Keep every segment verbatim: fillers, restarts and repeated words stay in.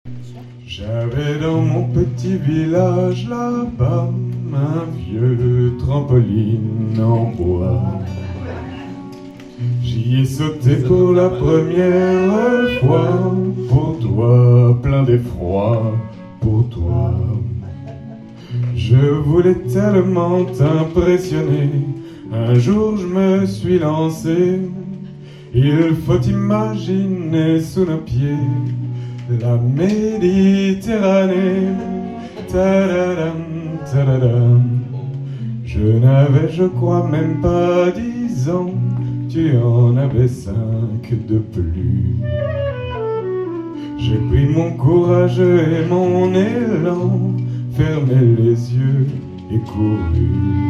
J'avais dans mon petit village là-bas un vieux trampoline en bois. J'y ai sauté pour la première fois, pour toi, plein d'effroi, pour toi. Je voulais tellement t'impressionner, un jour je me suis lancé. Il faut imaginer sous nos pieds la Méditerranée. Tadadam, tadadam. Je n'avais, je crois, même pas dix ans, tu en avais cinq de plus. J'ai pris mon courage et mon élan, fermé les yeux et couru.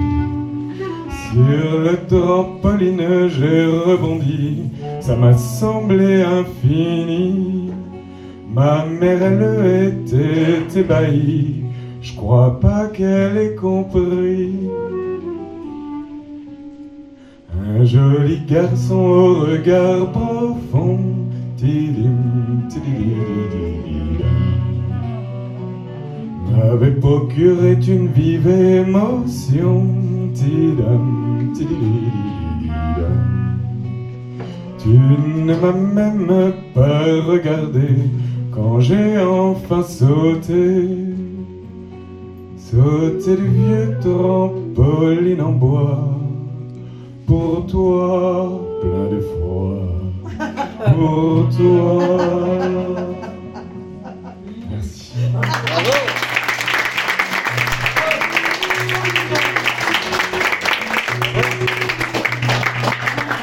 Sur le trampoline j'ai rebondi, ça m'a semblé infini. Ma mère elle était ébahie, je crois pas qu'elle ait compris. Un joli garçon au regard profond, tidim, tidididididam, m'avait procuré une vive émotion, tidam, tidididididam. Tu ne m'as même pas regardé quand j'ai enfin sauté, sauté du vieux trampoline en bois. Pour toi, plein d'effroi, pour toi.